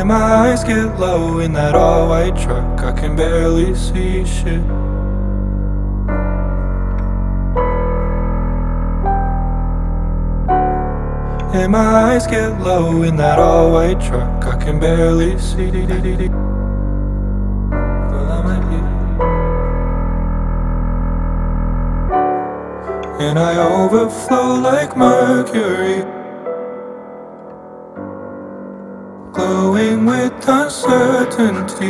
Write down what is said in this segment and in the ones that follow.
And my eyes get low in that all-white truck, I can barely see shit. And my eyes get low in that all-white truck, I can barely see. Well, I'm at you. And I overflow like mercury, glowing with uncertainty.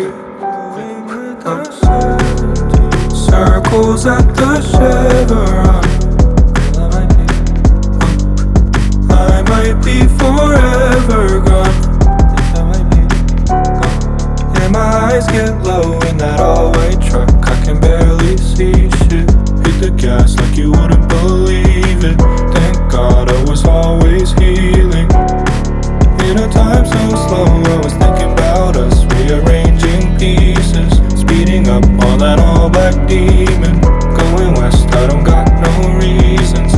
Circles at the chevron, I might be forever gone. And my eyes get low in that all-white truck, I can barely see shit. Hit the gas like you wouldn't believe it. Thank God I was always healing. In a time so slow, I was thinking about us, rearranging pieces, speeding up on that all-black demon. Going west, I don't got no reasons.